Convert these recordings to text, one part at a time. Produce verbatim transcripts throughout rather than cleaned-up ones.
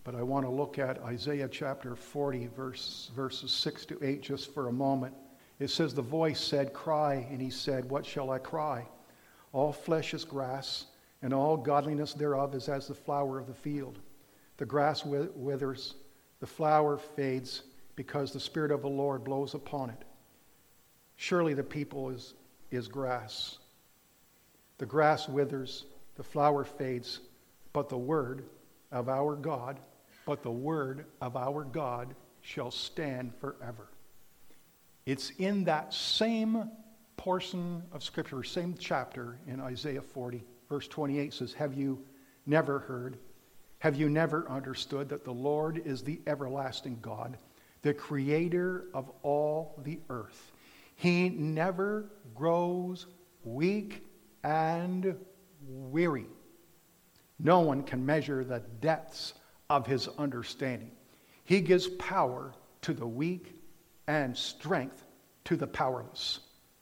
but I want to look at Isaiah chapter forty, verse, verses six to eight just for a moment. It says, the voice said, cry, and he said, what shall I cry? All flesh is grass, and all godliness thereof is as the flower of the field. The grass withers, the flower fades, because the Spirit of the Lord blows upon it. Surely the people is, is grass. The grass withers, the flower fades, but the word of our God, but the word of our God shall stand forever. It's in that same portion of Scripture, same chapter in Isaiah forty, verse twenty-eight says, have you never heard? Have you never understood that the Lord is the everlasting God, the creator of all the earth? He never grows weak and weary. No one can measure the depths of his understanding. He gives power to the weak and strength to the powerless.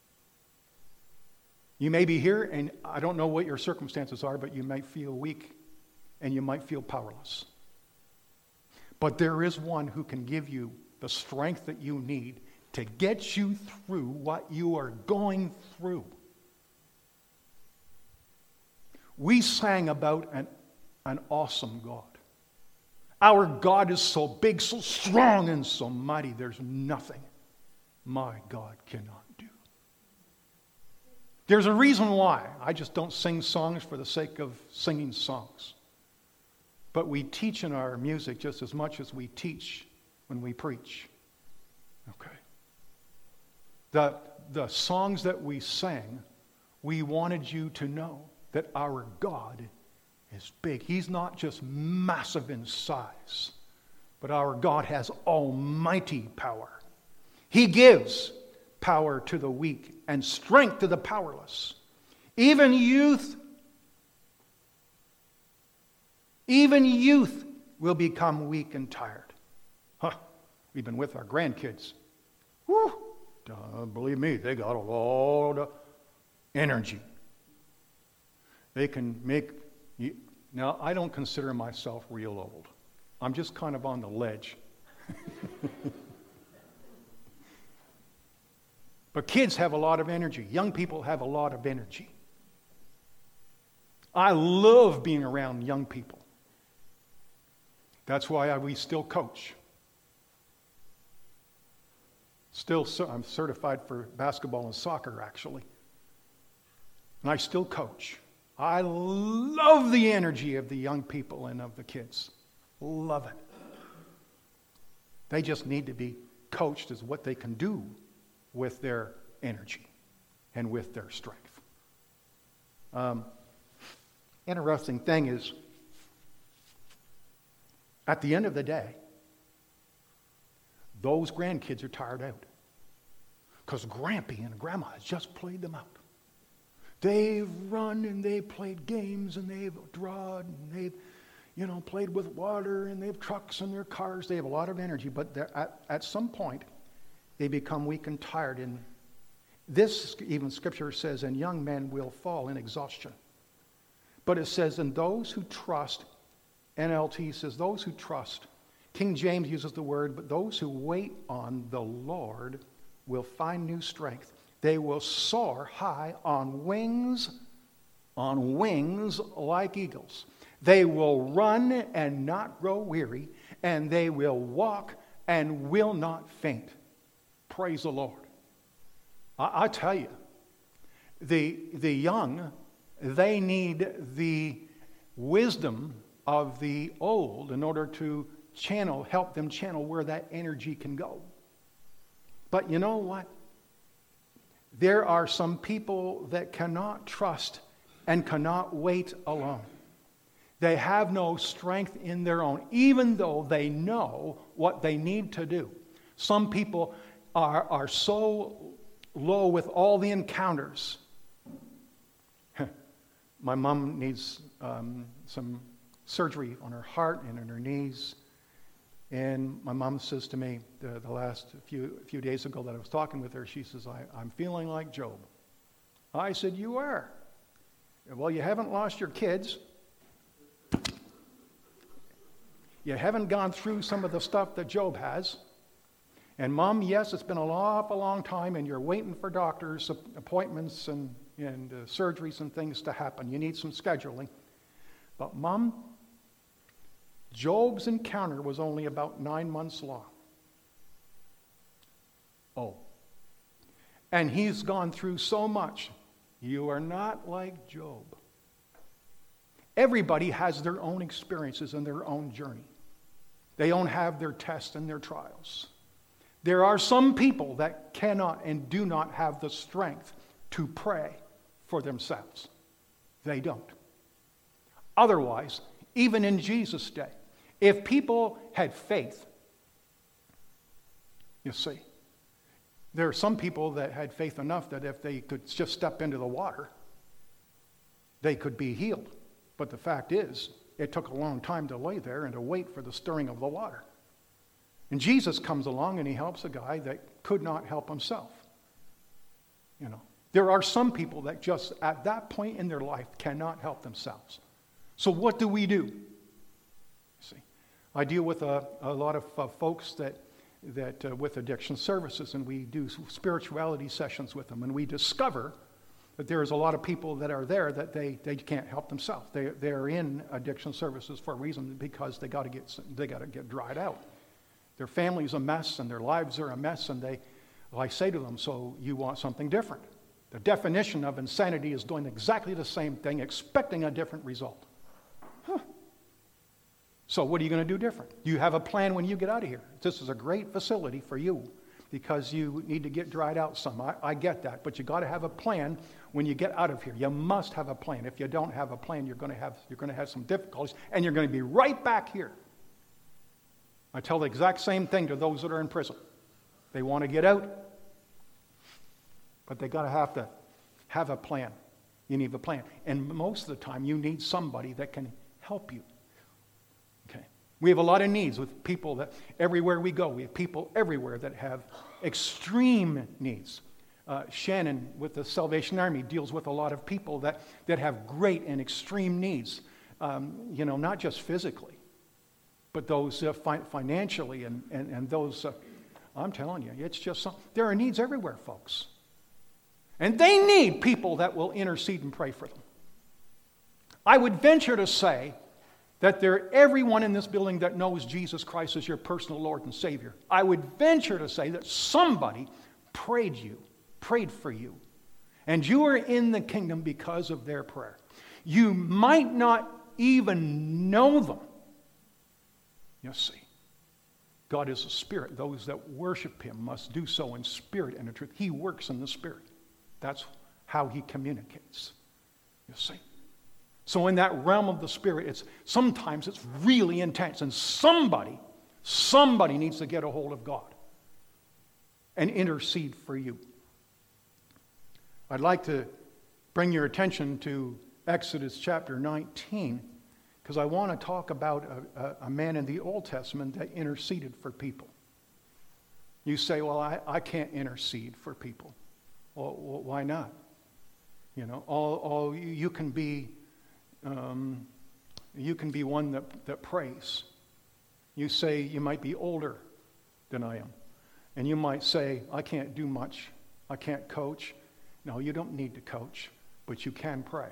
You may be here, and I don't know what your circumstances are, but you might feel weak and you might feel powerless. But there is one who can give you the strength that you need to get you through what you are going through. We sang about an, an awesome God. Our God is so big, so strong, and so mighty. There's nothing my God cannot do. There's a reason why. I just don't sing songs for the sake of singing songs. But we teach in our music just as much as we teach when we preach. Okay. The, the songs that we sang, we wanted you to know that our God is big. He's not just massive in size, but our God has almighty power. He gives power to the weak and strength to the powerless. Even youth, even youth will become weak and tired. Huh. We've been with our grandkids. Whew. Uh, believe me, they got a lot of energy. They can make... Now, I don't consider myself real old. I'm just kind of on the ledge. But kids have a lot of energy. Young people have a lot of energy. I love being around young people. That's why I, we still coach. Still, I'm certified for basketball and soccer, actually. And I still coach. I love the energy of the young people and of the kids. Love it. They just need to be coached as what they can do with their energy and with their strength. Um, interesting thing is, at the end of the day, those grandkids are tired out because Grampy and Grandma has just played them out. They've run and they've played games and they've drawn and they've, you know, played with water and they have trucks and their cars. They have a lot of energy, but at, at some point they become weak and tired. And this, even Scripture says, and young men will fall in exhaustion. But it says, and those who trust, N L T says, those who trust. King James uses the word, but those who wait on the Lord will find new strength. They will soar high on wings, on wings like eagles. They will run and not grow weary, and they will walk and will not faint. Praise the Lord. I, I tell you, the, the young, they need the wisdom of the old in order to channel, help them channel where that energy can go. But you know what? There are some people that cannot trust and cannot wait alone. They have no strength in their own, even though they know what they need to do. Some people are, are so low with all the encounters. My mom needs um, some surgery on her heart and on her knees. And my mom says to me the, the last few few days ago that I was talking with her, she says, I, I'm feeling like Job. I said, you are. Well, you haven't lost your kids. You haven't gone through some of the stuff that Job has. And Mom, yes, it's been a awful long time, and you're waiting for doctors' appointments and, and uh, surgeries and things to happen. You need some scheduling. But Mom, Job's encounter was only about nine months long. Oh. And he's gone through so much. You are not like Job. Everybody has their own experiences and their own journey. They don't have their tests and their trials. There are some people that cannot and do not have the strength to pray for themselves. They don't. Otherwise, even in Jesus' day, if people had faith, you see, there are some people that had faith enough that if they could just step into the water, they could be healed. But the fact is, it took a long time to lay there and to wait for the stirring of the water. And Jesus comes along and he helps a guy that could not help himself. You know, there are some people that just at that point in their life cannot help themselves. So what do we do? See, I deal with a, a lot of uh, folks that that uh, with addiction services, and we do spirituality sessions with them, and we discover that there is a lot of people that are there that they, they can't help themselves. They they're in addiction services for a reason, because they got to get they got to get dried out. Their family's a mess and their lives are a mess, and they, well, I say to them, so you want something different. The definition of insanity is doing exactly the same thing, expecting a different result. Huh. So what are you going to do different? You have a plan when you get out of here. This is a great facility for you because you need to get dried out some. I, I get that, but you got to have a plan when you get out of here. You must have a plan. If you don't have a plan, you're going to have you're going to have some difficulties, and you're going to be right back here. I tell the exact same thing to those that are in prison. They want to get out, but they got to have to have a plan. You need a plan, and most of the time, you need somebody that can help you. Okay, we have a lot of needs with people that everywhere we go, we have people everywhere that have extreme needs. Uh, Shannon with the Salvation Army deals with a lot of people that, that have great and extreme needs, um, you know, not just physically, but those uh, fi- financially and, and, and those, uh, I'm telling you, it's just some, there are needs everywhere, folks. And they need people that will intercede and pray for them. I would venture to say that there, everyone in this building that knows Jesus Christ as your personal Lord and Savior, I would venture to say that somebody prayed you, prayed for you, and you are in the kingdom because of their prayer. You might not even know them. You see, God is a spirit. Those that worship him must do so in spirit and in truth. He works in the spirit. That's how he communicates. You see. So in that realm of the spirit, it's sometimes it's really intense, and somebody, somebody needs to get a hold of God and intercede for you. I'd like to bring your attention to Exodus chapter nineteen, because I want to talk about a, a, a man in the Old Testament that interceded for people. You say, well, I, I can't intercede for people. Well, why not? You know, all, all you can be, um, you can be one that, that prays. You say you might be older than I am, and you might say, I can't do much. I can't coach. No, you don't need to coach, but you can pray.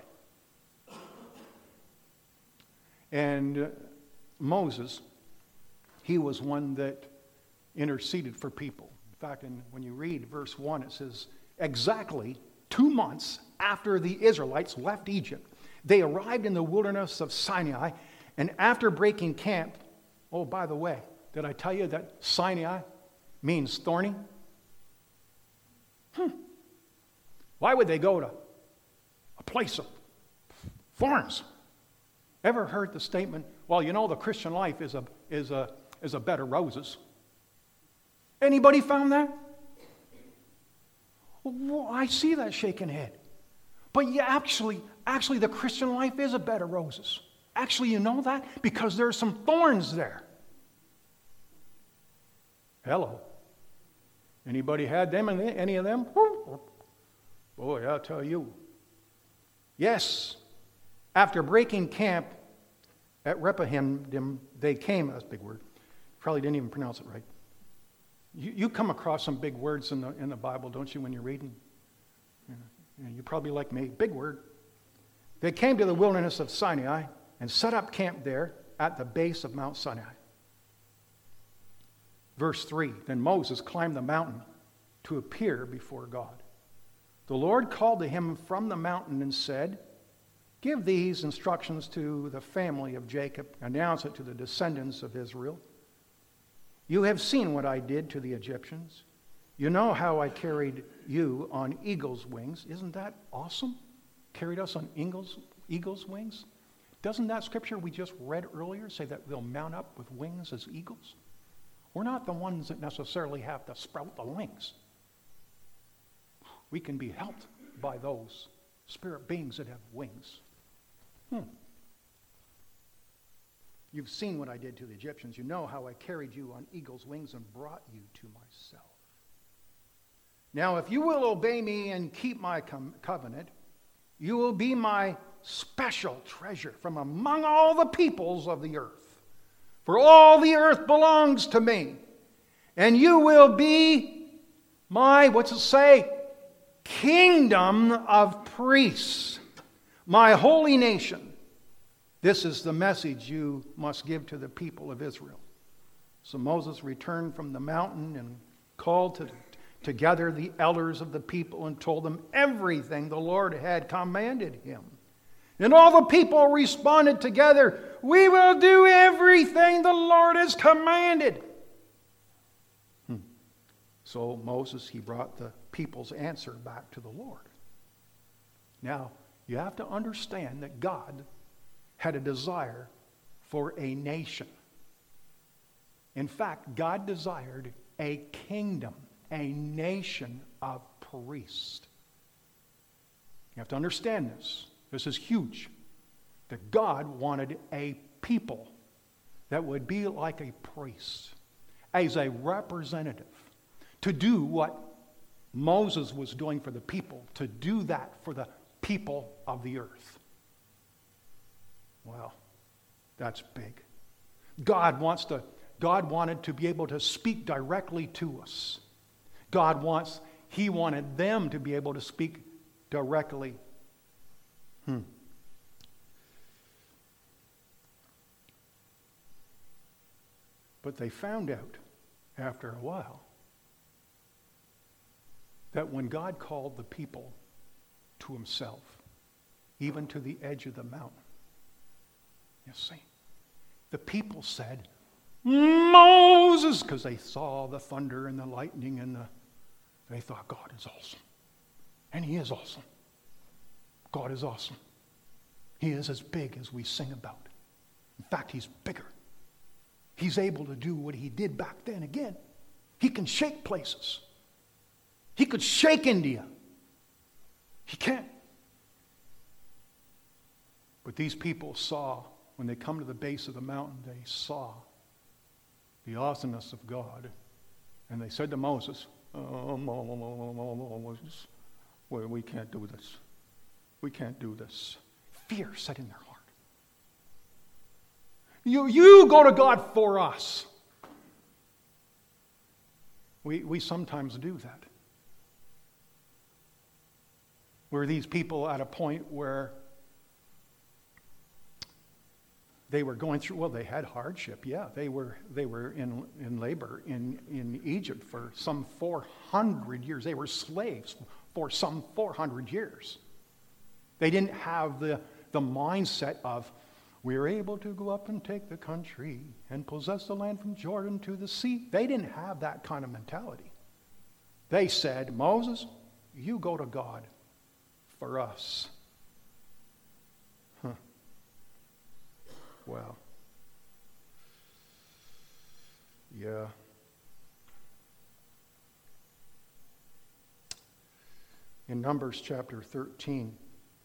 And uh, Moses, he was one that interceded for people. In fact, in, when you read verse one, it says, exactly two months after the Israelites left Egypt, they arrived in the wilderness of Sinai, and after breaking camp, oh, by the way, did I tell you that Sinai means thorny? Hmm. Why would they go to a place of thorns? Ever heard the statement, well, you know, the Christian life is a is a is a bed of roses? Anybody found that? Well, I see that shaking head. But yeah, actually, actually the Christian life is a bed of roses. Actually, you know that? Because there's some thorns there. Hello. Anybody had them, any of them? Boy, I'll tell you. Yes. After breaking camp, At Rephidim, they came, that's a big word. Probably didn't even pronounce it right. You, you come across some big words in the, in the Bible, don't you, when you're reading? You know, you're probably like me, big word. They came to the wilderness of Sinai and set up camp there at the base of Mount Sinai. Verse three, then Moses climbed the mountain to appear before God. The Lord called to him from the mountain and said, give these instructions to the family of Jacob, announce it to the descendants of Israel. You have seen what I did to the Egyptians. You know how I carried you on eagle's wings. Isn't that awesome? Carried us on eagle's, eagle's wings? Doesn't that scripture we just read earlier say that we'll mount up with wings as eagles? We're not the ones that necessarily have to sprout the wings. We can be helped by those spirit beings that have wings. Hmm. You've seen what I did to the Egyptians. You know how I carried you on eagle's wings and brought you to myself. Now, if you will obey me and keep my com- covenant, you will be my special treasure from among all the peoples of the earth. For all the earth belongs to me. And you will be my, what's it say? Kingdom of priests. My holy nation. This is the message you must give to the people of Israel. So Moses returned from the mountain and called to, together the elders of the people and told them everything the Lord had commanded him. And all the people responded together, we will do everything the Lord has commanded. Hmm. So Moses, he brought the people's answer back to the Lord. Now, you have to understand that God had a desire for a nation. In fact, God desired a kingdom, a nation of priests. You have to understand this. This is huge. That God wanted a people that would be like a priest, as a representative, to do what Moses was doing for the people, to do that for the people of the earth. Well, that's big. God wants to, God wanted to be able to speak directly to us. God wants, He wanted them to be able to speak directly. Hmm. But they found out after a while that when God called the people to Himself, even to the edge of the mountain, you see, the people said, Moses, because they saw the thunder and the lightning and the, they thought God is awesome. And He is awesome. God is awesome. He is as big as we sing about. In fact, He's bigger. He's able to do what He did back then again. He can shake places. He could shake India. He can't. But these people saw, when they come to the base of the mountain, they saw the awesomeness of God. And they said to Moses, oh, Moses, well, we can't do this. We can't do this. Fear set in their heart. You, you go to God for us. We, we sometimes do that. Were these people at a point where they were going through, well, they had hardship, yeah. They were they were in, in labor in, in Egypt for some four hundred years. They were slaves for some four hundred years. They didn't have the, the mindset of, we're able to go up and take the country and possess the land from Jordan to the sea. They didn't have that kind of mentality. They said, Moses, you go to God for us. Huh. Well, yeah. In Numbers chapter thirteen,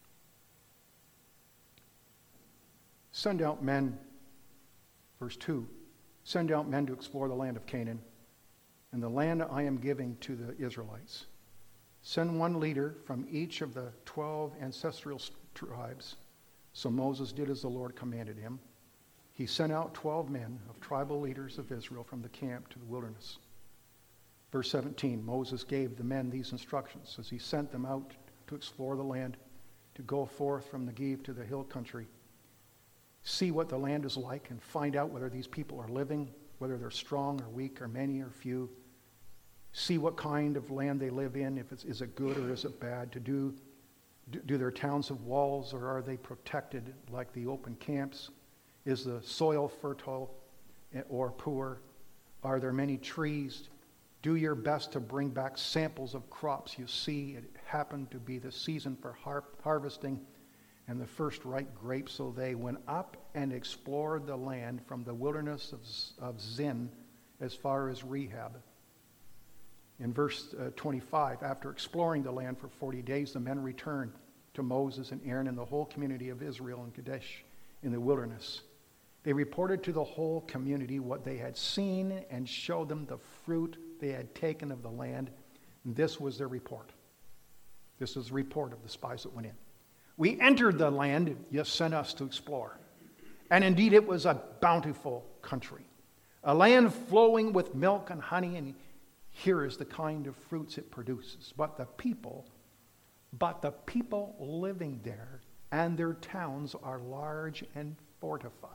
send out men, verse two, send out men to explore the land of Canaan and the land I am giving to the Israelites. Send one leader from each of the twelve ancestral tribes. So Moses did as the Lord commanded him. he sent out twelve men of tribal leaders of Israel from the camp to the wilderness. Verse seventeen, Moses gave the men these instructions as he sent them out to explore the land, to go forth from the Negev to the hill country, see what the land is like and find out whether these people are living, whether they're strong or weak or many or few. See what kind of land they live in, if it's, is it good or is it bad, to do, do, do their towns have walls or are they protected like the open camps? Is the soil fertile or poor? Are there many trees? Do your best to bring back samples of crops you see. It happened to be the season for har- harvesting and the first ripe grapes. So they went up and explored the land from the wilderness of, of Zin as far as Rehab. In verse uh, twenty-five, after exploring the land for forty days, the men returned to Moses and Aaron and the whole community of Israel in Kadesh in the wilderness. They reported to the whole community what they had seen and showed them the fruit they had taken of the land. And this was their report. This was the report of the spies that went in. We entered the land you sent us to explore. And indeed it was a bountiful country, a land flowing with milk and honey, and here is the kind of fruits it produces. But the people, but the people living there and their towns are large and fortified.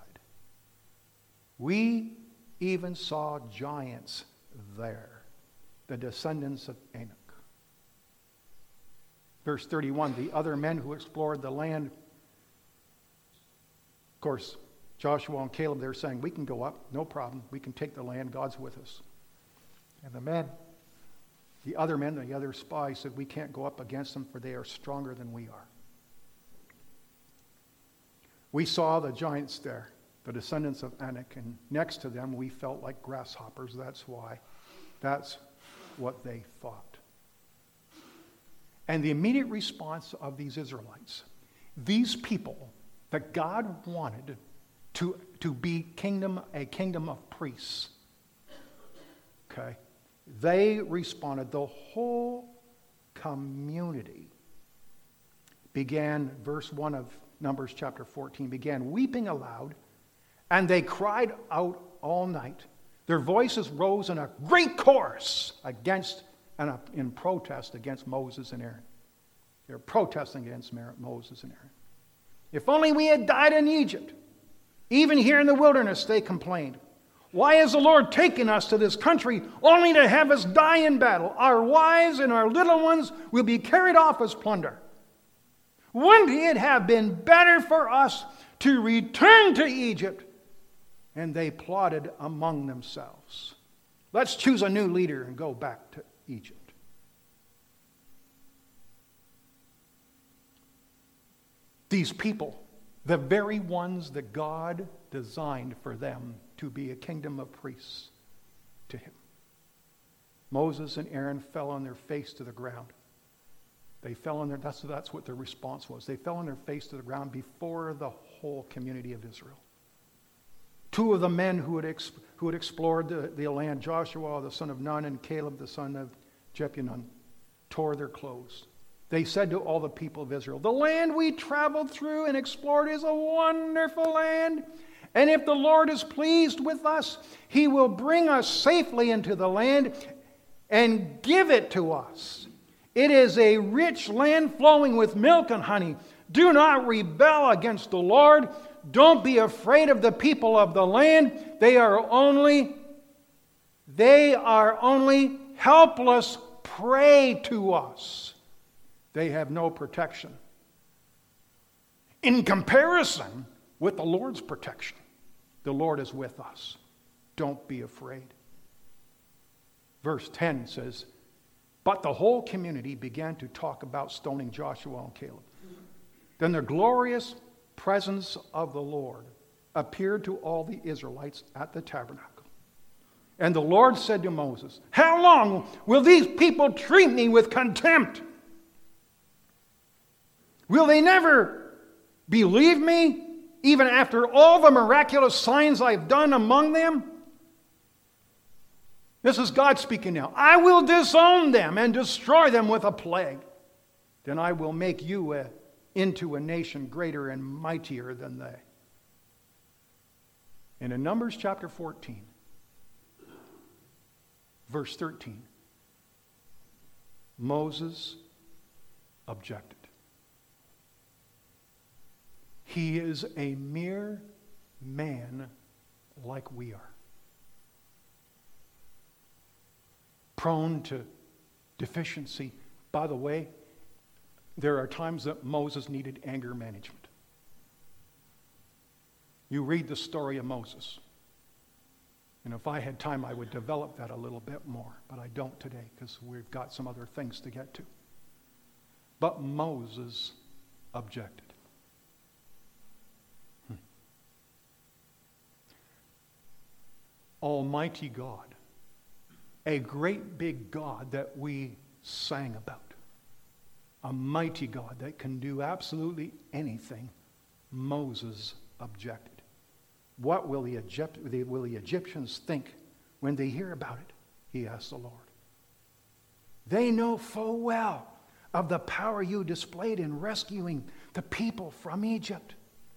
We even saw giants there, the descendants of Anak. Verse thirty-one, the other men who explored the land, of course, Joshua and Caleb, they're saying, we can go up, no problem. We can take the land, God's with us. And the men, the other men, the other spies said, we can't go up against them, for they are stronger than we are. We saw the giants there, the descendants of Anak, and next to them we felt like grasshoppers. That's why. That's what they thought. And the immediate response of these Israelites, these people that God wanted to, to be kingdom, a kingdom of priests, okay, they responded. The whole community began, verse one of Numbers chapter fourteen, began weeping aloud, and they cried out all night. Their voices rose in a great chorus against and in protest against Moses and Aaron. They're protesting against Moses and Aaron. If only we had died in Egypt. Even here in the wilderness, they complained. Why has the Lord taken us to this country only to have us die in battle? Our wives and our little ones will be carried off as plunder. Wouldn't it have been better for us to return to Egypt? And they plotted among themselves. Let's choose a new leader and go back to Egypt. These people, the very ones that God designed for them to be a kingdom of priests to him. Moses and Aaron fell on their face to the ground. They fell on their, that's, that's what their response was. They fell on their face to the ground before the whole community of Israel. Two of the men who had, ex, who had explored the, the land, Joshua the son of Nun and Caleb the son of Jephunneh, tore their clothes. They said to all the people of Israel, the land we traveled through and explored is a wonderful land. And if the Lord is pleased with us, he will bring us safely into the land and give it to us. It is a rich land flowing with milk and honey. Do not rebel against the Lord. Don't be afraid of the people of the land. They are only, they are only helpless prey to us. They have no protection in comparison with the Lord's protection. The Lord is with us. Don't be afraid. Verse ten says, but the whole community began to talk about stoning Joshua and Caleb. Then the glorious presence of the Lord appeared to all the Israelites at the tabernacle. And the Lord said to Moses, how long will these people treat me with contempt? Will they never believe me, even after all the miraculous signs I've done among them? This is God speaking now. I will disown them and destroy them with a plague. Then I will make you a, into a nation greater and mightier than they. And in Numbers chapter fourteen, verse thirteen, Moses objected. He is a mere man like we are, prone to deficiency. By the way, there are times that Moses needed anger management. You read the story of Moses. And if I had time, I would develop that a little bit more. But I don't today because we've got some other things to get to. But Moses objected. Hmm. Almighty God, a great big God that we sang about, a mighty God that can do absolutely anything, Moses objected. What will the, Egypt, will the Egyptians think when they hear about it? He asked the Lord. They know full well of the power you displayed in rescuing the people from Egypt.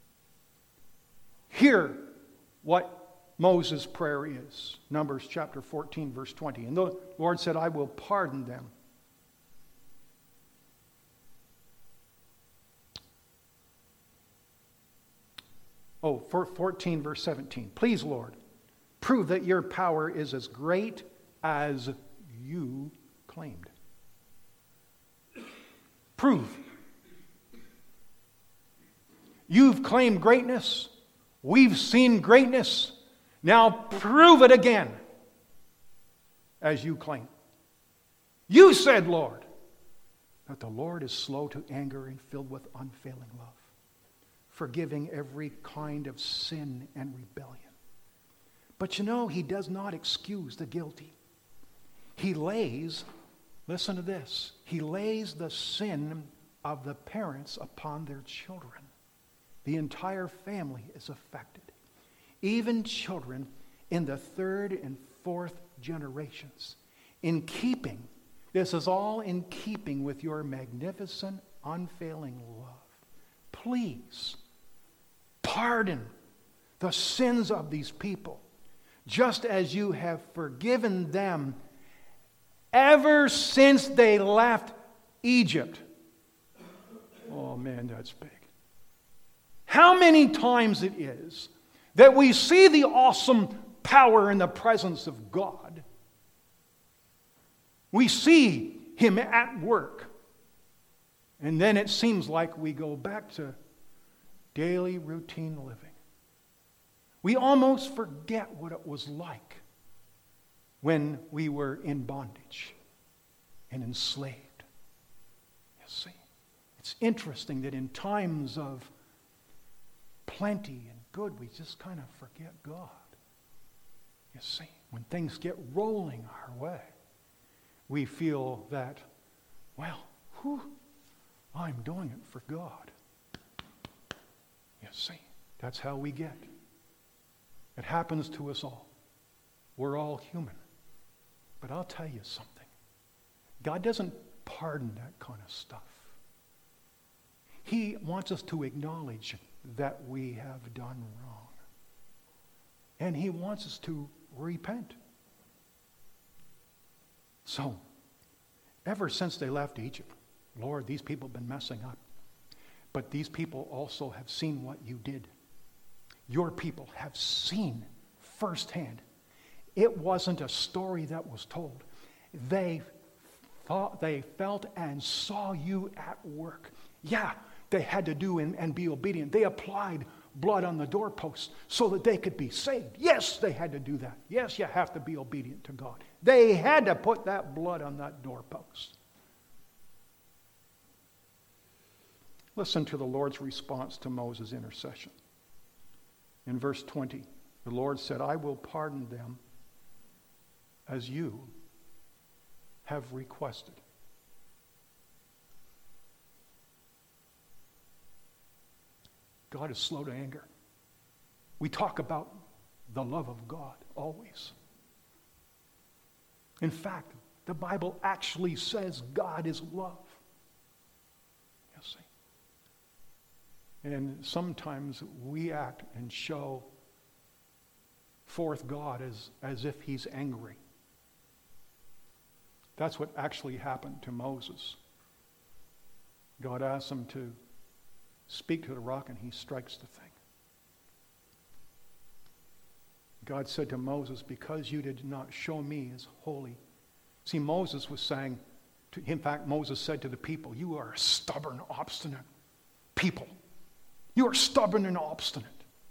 Hear what Moses' prayer is. Numbers chapter fourteen, verse twenty. And the Lord said, I will pardon them. Oh, for fourteen, verse seventeen. Please, Lord, prove that your power is as great as you claimed. Prove. You've claimed greatness. We've seen greatness. Now prove it again as you claim. You said, Lord, that the Lord is slow to anger and filled with unfailing love, forgiving every kind of sin and rebellion. But you know, he does not excuse the guilty. He lays, listen to this, he lays the sin of the parents upon their children. The entire family is affected. Even children in the third and fourth generations. In keeping, this is all in keeping with your magnificent, unfailing love. Please, pardon the sins of these people, just as you have forgiven them ever since they left Egypt. Oh man, that's big. How many times it is that we see the awesome power and the presence of God. We see Him at work. And then it seems like we go back to daily routine living. We almost forget what it was like when we were in bondage and enslaved. You see, it's interesting that in times of plenty and good, we just kind of forget God. You see, when things get rolling our way, we feel that, well, whew, I'm doing it for God. You see, that's how we get. It happens to us all. We're all human. But I'll tell you something. God doesn't pardon that kind of stuff. He wants us to acknowledge that we have done wrong. And He wants us to repent. So, ever since they left Egypt, Lord, these people have been messing up. But these people also have seen what you did. Your people have seen firsthand. It wasn't a story that was told. They thought, they felt and saw you at work. Yeah, they had to do and, and be obedient. They applied blood on the doorposts so that they could be saved. Yes, they had to do that. Yes, you have to be obedient to God. They had to put that blood on that doorpost. Listen to the Lord's response to Moses' intercession. In verse twenty, the Lord said, I will pardon them as you have requested. God is slow to anger. We talk about the love of God always. In fact, the Bible actually says God is love. You see. And sometimes we act and show forth God as, as if he's angry. That's what actually happened to Moses. God asks him to speak to the rock, and he strikes the thing. God said to Moses, because you did not show me as holy. See, Moses was saying, to, in fact, Moses said to the people, you are a stubborn, obstinate people. You are stubborn and obstinate.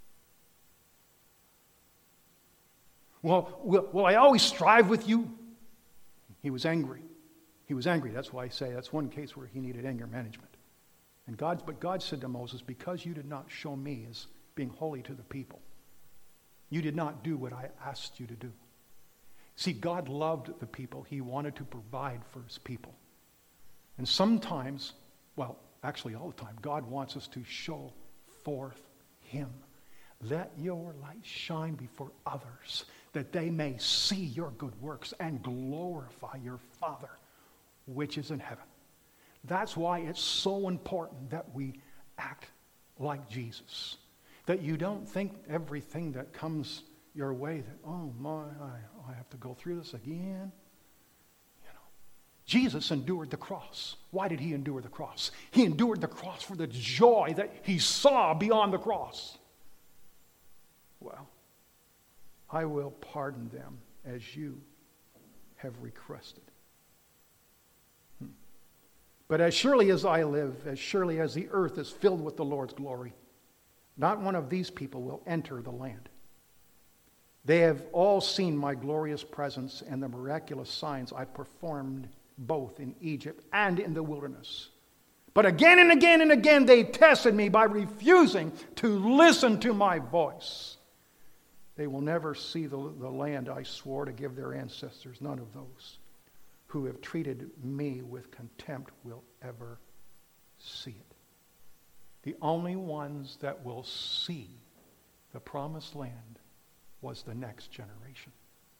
Well, will, will I always strive with you? He was angry. He was angry. That's why I say that's one case where he needed anger management. And God, but God said to Moses, because you did not show me as being holy to the people, you did not do what I asked you to do. See, God loved the people. He wanted to provide for his people. And sometimes, well, actually all the time, God wants us to show forth him. Let your light shine before others, that they may see your good works and glorify your Father, which is in heaven. That's why it's so important that we act like Jesus. That you don't think everything that comes your way that, oh my, I, I have to go through this again. You know, Jesus endured the cross. Why did he endure the cross? He endured the cross for the joy that he saw beyond the cross. Well, I will pardon them as you have requested. Hmm. But as surely as I live, as surely as the earth is filled with the Lord's glory, not one of these people will enter the land. They have all seen my glorious presence and the miraculous signs I performed both in Egypt and in the wilderness. But again and again and again they tested me by refusing to listen to my voice. They will never see the, the land I swore to give their ancestors. None of those who have treated me with contempt will ever see it. The only ones that will see the promised land was the next generation.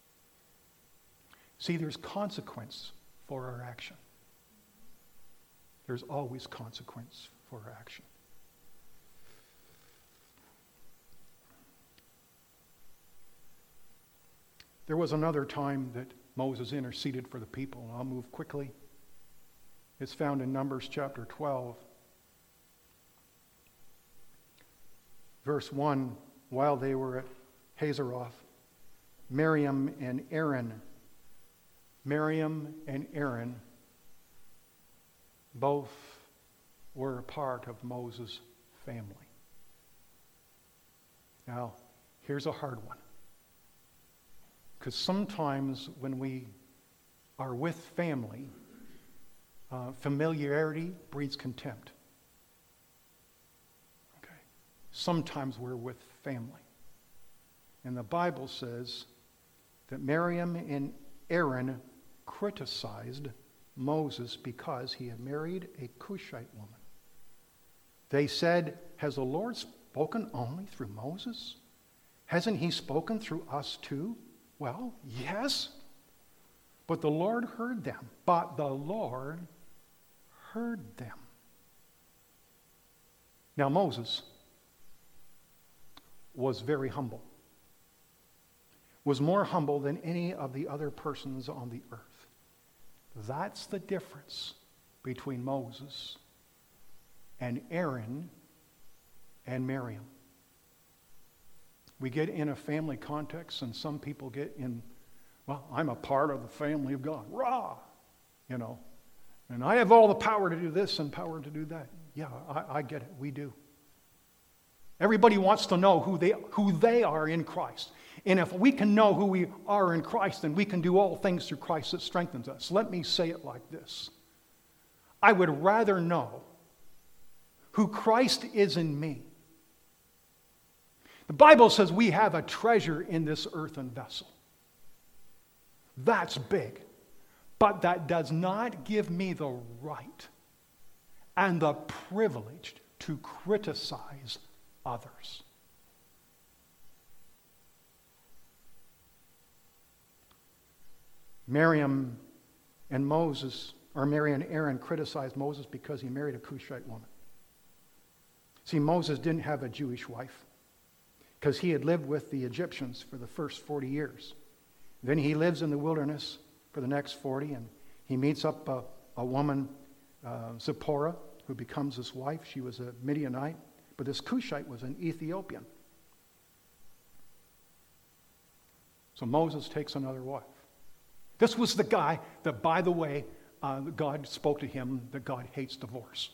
See, there's consequence for our action. There's always consequence for our action. There was another time that Moses interceded for the people, and I'll move quickly. It's found in Numbers chapter twelve. Verse one, while they were at Hazeroth, Miriam and Aaron, Miriam and Aaron both were a part of Moses' family. Now, here's a hard one. Because sometimes when we are with family, uh, familiarity breeds contempt. Okay. Sometimes we're with family. And the Bible says that Miriam and Aaron criticized Moses because he had married a Cushite woman. They said, has the Lord spoken only through Moses? Hasn't he spoken through us too? Well, yes. But the Lord heard them. But the Lord heard them. Now Moses was very humble. Was more humble than any of the other persons on the earth. That's the difference between Moses and Aaron and Miriam. We get in a family context, and some people get in, well, I'm a part of the family of God. Rah! You know. And I have all the power to do this and power to do that. Yeah, I, I get it. We do. Everybody wants to know who they, who they are in Christ. And if we can know who we are in Christ, then we can do all things through Christ that strengthens us. Let me say it like this. I would rather know who Christ is in me. The Bible says we have a treasure in this earthen vessel. That's big. But that does not give me the right and the privilege to criticize others. Miriam and Moses, or Miriam and Aaron criticized Moses because he married a Cushite woman. See, Moses didn't have a Jewish wife. because he had lived with the Egyptians for the first forty years. Then he lives in the wilderness for the next forty, and he meets up a, a woman, uh, Zipporah, who becomes his wife. She was a Midianite, but this Cushite was an Ethiopian. So Moses takes another wife. This was the guy that, by the way, uh, God spoke to him that God hates divorce.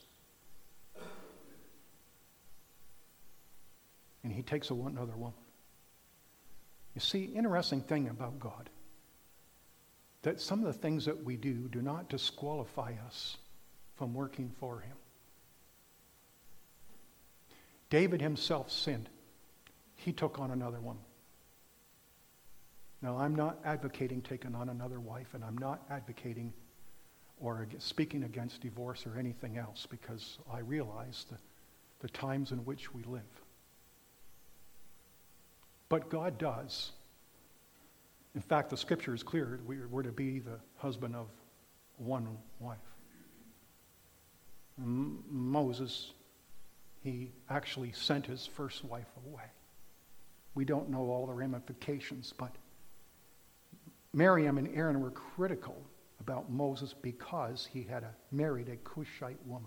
And he takes a, another woman. You see, interesting thing about God, that some of the things that we do do not disqualify us from working for him. David himself sinned. He took on another woman. Now, I'm not advocating taking on another wife, and I'm not advocating or speaking against divorce or anything else, because I realize the, the times in which we live. But God does. In fact, the scripture is clear. We're to be the husband of one wife. M- Moses, he actually sent his first wife away. We don't know all the ramifications, but Miriam and Aaron were critical about Moses because he had a, married a Cushite woman.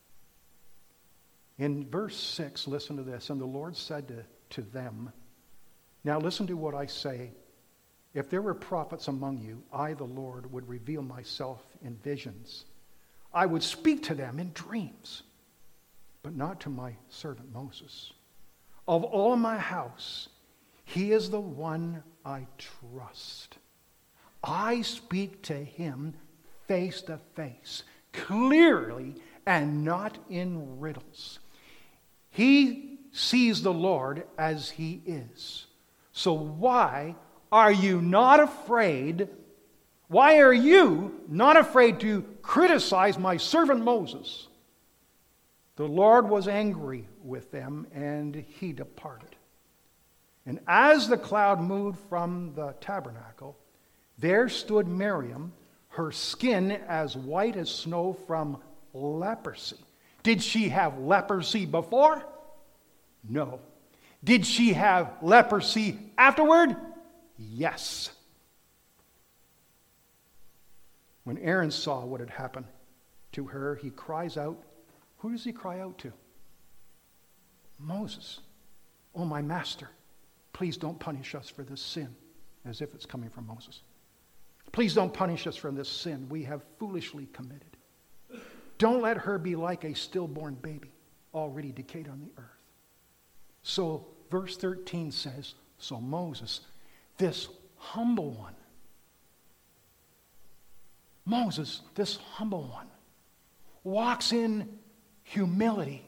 In verse six, listen to this. And the Lord said to, to them, now listen to what I say. If there were prophets among you, I, the Lord, would reveal myself in visions. I would speak to them in dreams, but not to my servant Moses. Of all my house, he is the one I trust. I speak to him face to face, clearly and not in riddles. He sees the Lord as he is. So why are you not afraid? Why are you not afraid to criticize my servant Moses? The Lord was angry with them, and he departed. And as the cloud moved from the tabernacle, there stood Miriam, her skin as white as snow from leprosy. Did she have leprosy before? No. Did she have leprosy afterward? Yes. When Aaron saw what had happened to her, he cries out. Who does he cry out to? Moses. Oh, my master, please don't punish us for this sin, as if it's coming from Moses. Please don't punish us for this sin we have foolishly committed. Don't let her be like a stillborn baby, already decayed on the earth. So verse thirteen says, so Moses, this humble one, Moses, this humble one, walks in humility,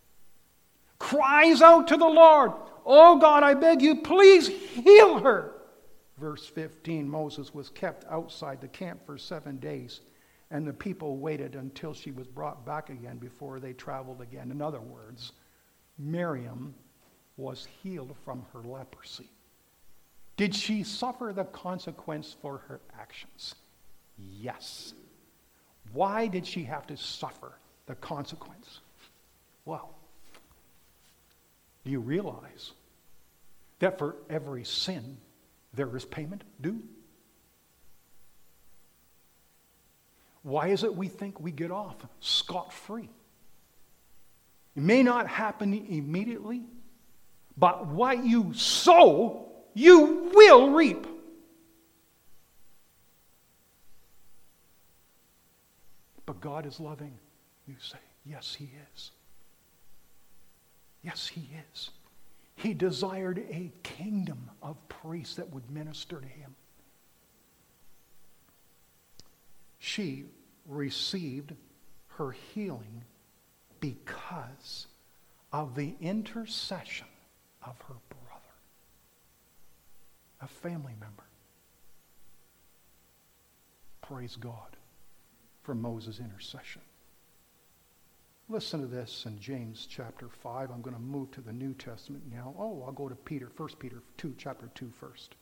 cries out to the Lord, oh God, I beg you, please heal her. Verse fifteen, Moses was kept outside the camp for seven days, and the people waited until she was brought back again before they traveled again. In other words, Miriam was healed from her leprosy. Did she suffer the consequence for her actions? Yes. Why did she have to suffer the consequence? Well, do you realize that for every sin there is payment due? Why is it we think we get off scot-free? It may not happen immediately, but what you sow, you will reap. But God is loving. You say, yes, he is. Yes, he is. He desired a kingdom of priests that would minister to him. She received her healing because of the intercession of her brother, a family member. Praise God for Moses' intercession. Listen to this in James chapter five. I'm going to move to the New Testament now. Oh, I'll go to Peter, First Peter two, chapter two first.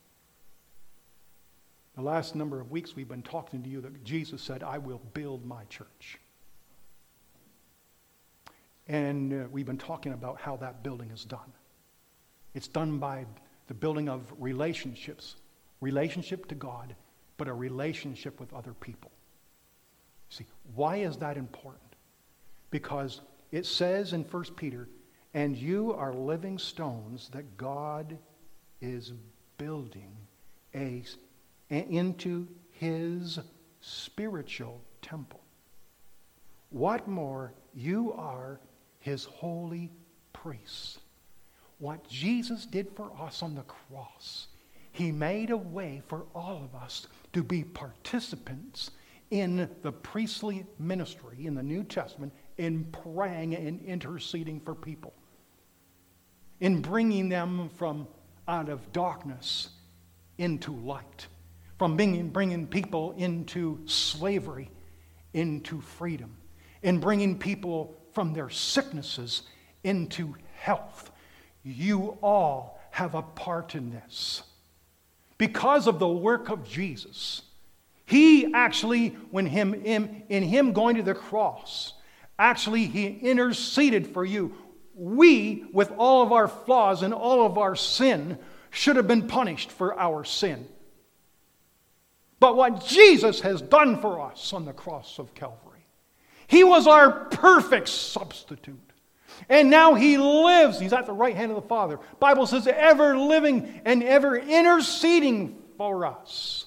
The last number of weeks we've been talking to you that Jesus said, I will build my church. And uh, we've been talking about how that building is done. It's done by the building of relationships. Relationship to God, but a relationship with other people. See, why is that important? Because it says in First Peter, and you are living stones that God is building a, into his spiritual temple. What more, you are his holy priests. What Jesus did for us on the cross, he made a way for all of us to be participants in the priestly ministry in the New Testament, in praying and interceding for people, in bringing them from out of darkness into light, from being, bringing people into slavery into freedom, in bringing people from their sicknesses into health. You all have a part in this. Because of the work of Jesus, he actually, when him in, in him going to the cross, actually he interceded for you. We, with all of our flaws and all of our sin, should have been punished for our sin. But what Jesus has done for us on the cross of Calvary, he was our perfect substitute. And now he lives. He's at the right hand of the Father. The Bible says ever living and ever interceding for us.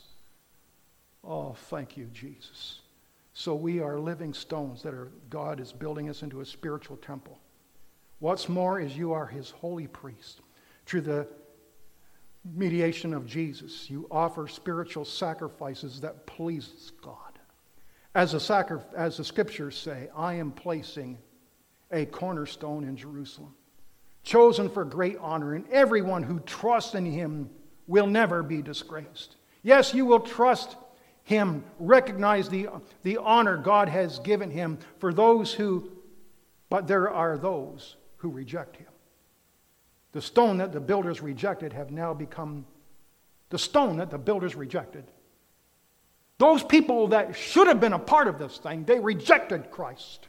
Oh, thank you, Jesus. So we are living stones that are, God is building us into a spiritual temple. What's more is you are his holy priest. Through the mediation of Jesus, you offer spiritual sacrifices that pleases God. As the, sacri- as the scriptures say, I am placing a cornerstone in Jerusalem, chosen for great honor, and everyone who trusts in him will never be disgraced. Yes, you will trust him, recognize the, the honor God has given him for those who, but there are those who reject him. The stone that the builders rejected have now become the stone that the builders rejected. Those people that should have been a part of this thing, they rejected Christ.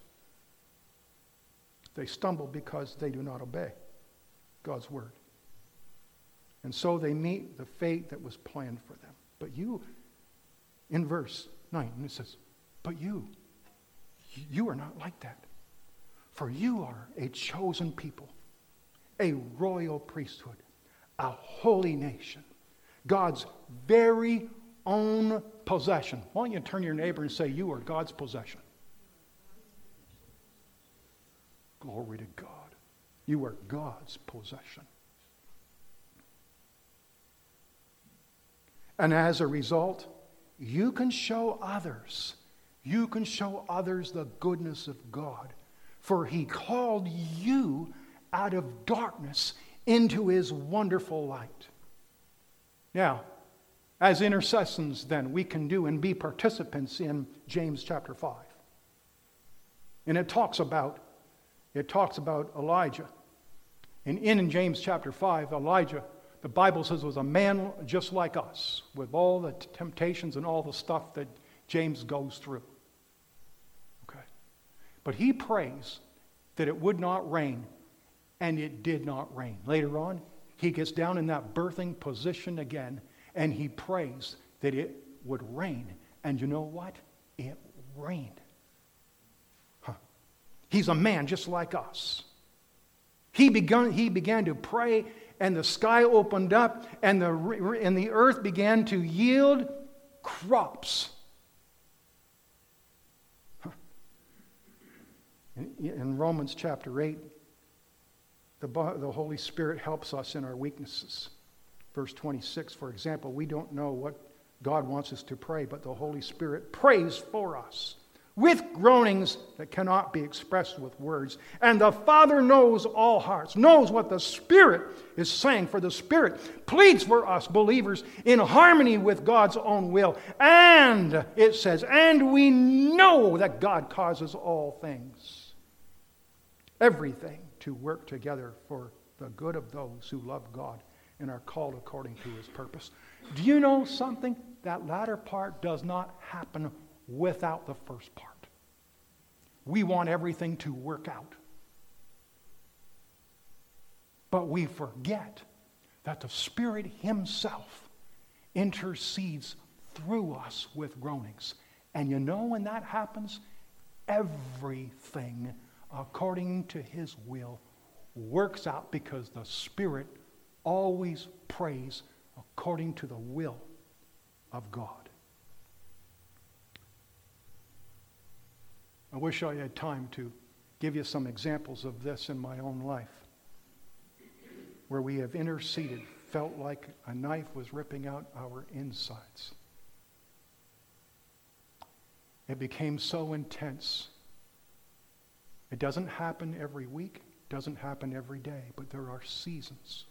They stumble because they do not obey God's word. And so they meet the fate that was planned for them. But you, in verse nine, it says, but you, you are not like that. For you are a chosen people, a royal priesthood, a holy nation, God's very own possession. Why don't you turn to your neighbor and say, you are God's possession. Glory to God. You are God's possession. And as a result, you can show others, you can show others the goodness of God. For he called you out of darkness into his wonderful light. Now, as intercessors then, we can do and be participants in James chapter five. And it talks about, it talks about Elijah. And in James chapter five, Elijah, the Bible says, was a man just like us, with all the temptations and all the stuff that James goes through. Okay. But he prays that it would not rain, and it did not rain. Later on, he gets down in that birthing position again, and he prays that it would rain. And you know what? It rained. Huh. He's a man just like us. He began, he began to pray, and the sky opened up, and the, and the earth began to yield crops. Huh. In, in Romans chapter eight, the, the Holy Spirit helps us in our weaknesses. Verse twenty-six, for example, we don't know what God wants us to pray, but the Holy Spirit prays for us with groanings that cannot be expressed with words. And the Father knows all hearts, knows what the Spirit is saying, for the Spirit pleads for us believers in harmony with God's own will. And it says, and we know that God causes all things, everything, to work together for the good of those who love God and are called according to his purpose. Do you know something? That latter part does not happen without the first part. We want everything to work out. But we forget that the Spirit himself intercedes through us with groanings. And you know when that happens? Everything according to his will works out because the Spirit always prays according to the will of God. I wish I had time to give you some examples of this in my own life, where we have interceded, felt like a knife was ripping out our insides. It became so intense. It doesn't happen every week, doesn't happen every day, but there are seasons.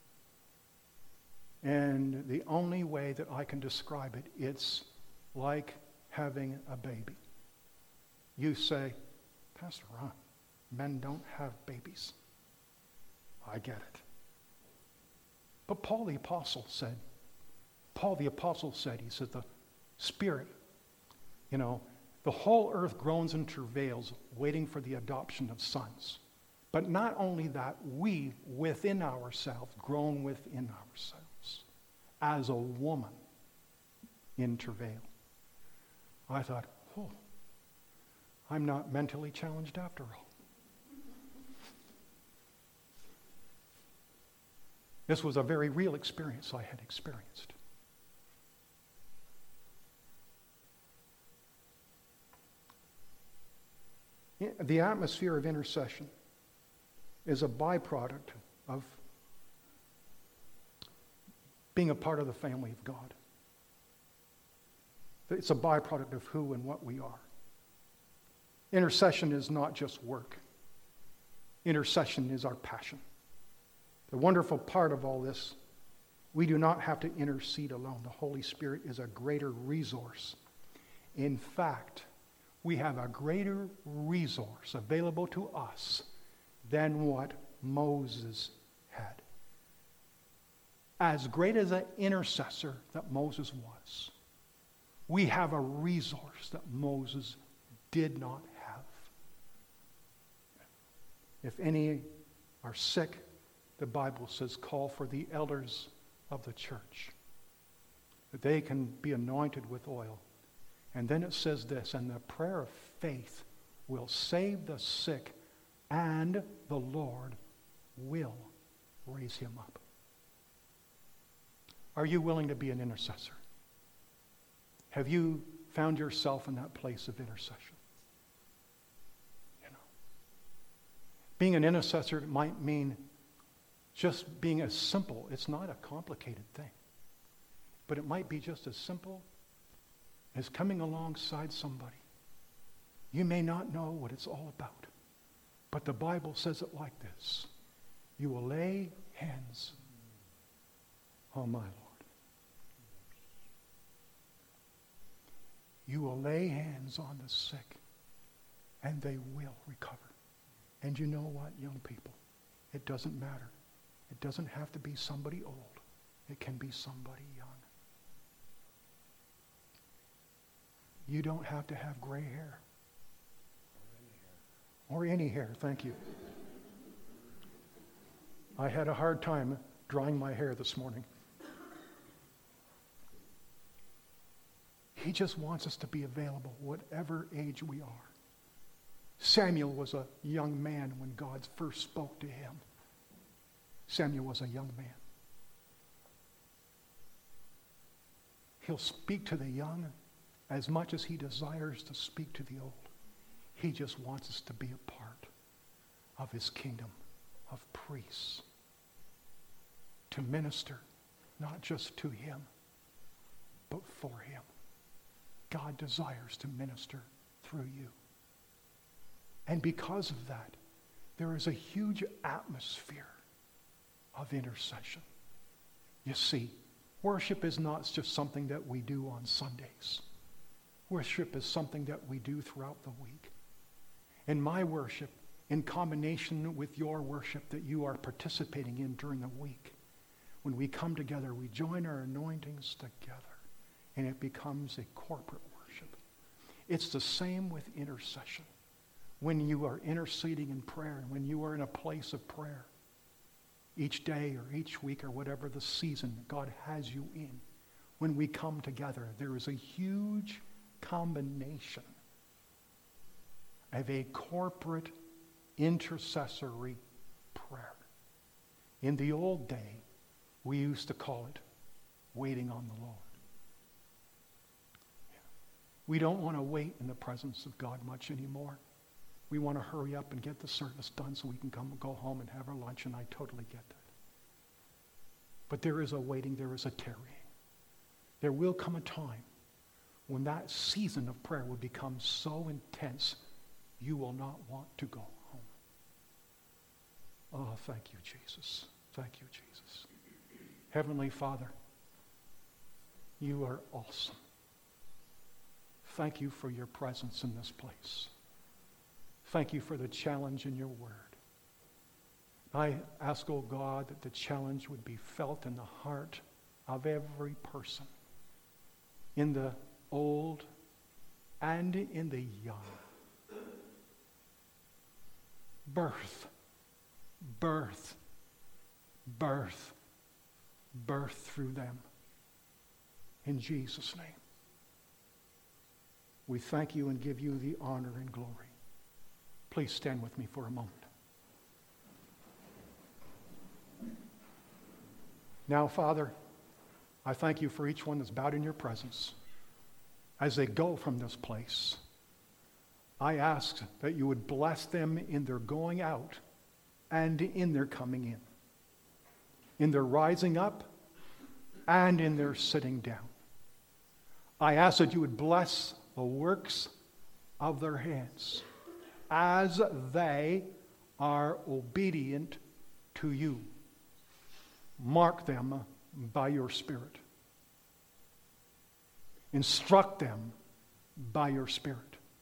And the only way that I can describe it, it's like having a baby. You say, Pastor Ron, men don't have babies. I get it. But Paul the Apostle said, Paul the Apostle said, he said, the Spirit, you know, the whole earth groans and travails, waiting for the adoption of sons. But not only that, we within ourselves groan within ourselves as a woman in travail. I thought, oh, I'm not mentally challenged after all. This was a very real experience I had experienced. The atmosphere of intercession is a byproduct of being a part of the family of God. It's a byproduct of who and what we are. Intercession is not just work. Intercession is our passion. The wonderful part of all this, we do not have to intercede alone. The Holy Spirit is a greater resource. In fact, we have a greater resource available to us than what Moses had. As great as an intercessor that Moses was, we have a resource that Moses did not have. If any are sick, the Bible says, call for the elders of the church, that they can be anointed with oil. And then it says this, and the prayer of faith will save the sick, and the Lord will raise him up. Are you willing to be an intercessor? Have you found yourself in that place of intercession? You know, being an intercessor might mean just being as simple. It's not a complicated thing. But it might be just as simple as coming alongside somebody. You may not know what it's all about, but the Bible says it like this. You will lay hands on my Lord. You will lay hands on the sick, and they will recover. And you know what, young people? It doesn't matter. It doesn't have to be somebody old. It can be somebody young. You don't have to have gray hair. Or any hair, thank you. I had a hard time drying my hair this morning. He just wants us to be available, whatever age we are. Samuel was a young man when God first spoke to him. Samuel was a young man. He'll speak to the young as much as he desires to speak to the old. He just wants us to be a part of his kingdom of priests, to minister not just to him, but for him. God desires to minister through you. And because of that, there is a huge atmosphere of intercession. You see, worship is not just something that we do on Sundays. Worship is something that we do throughout the week. And my worship, in combination with your worship that you are participating in during the week, when we come together, we join our anointings together, and it becomes a corporate worship. It's the same with intercession. When you are interceding in prayer, and when you are in a place of prayer, each day or each week or whatever the season God has you in, when we come together, there is a huge combination of a corporate intercessory prayer. In the old day, we used to call it waiting on the Lord. We don't want to wait in the presence of God much anymore. We want to hurry up and get the service done so we can come and go home and have our lunch, and I totally get that. But there is a waiting, there is a tarrying. There will come a time when that season of prayer will become so intense you will not want to go home. Oh, thank you, Jesus. Thank you, Jesus. Heavenly Father, you are awesome. Thank you for your presence in this place. Thank you for the challenge in your word. I ask, oh God, that the challenge would be felt in the heart of every person, in the old and in the young. Birth, birth, birth, birth through them. In Jesus' name. We thank you and give you the honor and glory. Please stand with me for a moment. Now, Father, I thank you for each one that's bowed in your presence. As they go from this place, I ask that you would bless them in their going out and in their coming in, in their rising up and in their sitting down. I ask that you would bless the works of their hands as they are obedient to you. Mark them by your Spirit. Instruct them by your Spirit.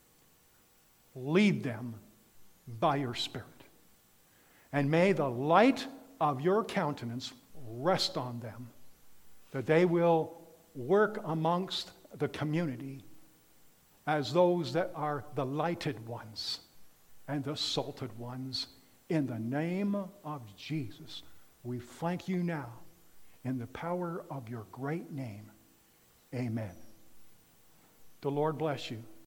Lead them by your Spirit. And may the light of your countenance rest on them, that they will work amongst the community as those that are the lighted ones and the salted ones. In the name of Jesus, we thank you now in the power of your great name. Amen. The Lord bless you.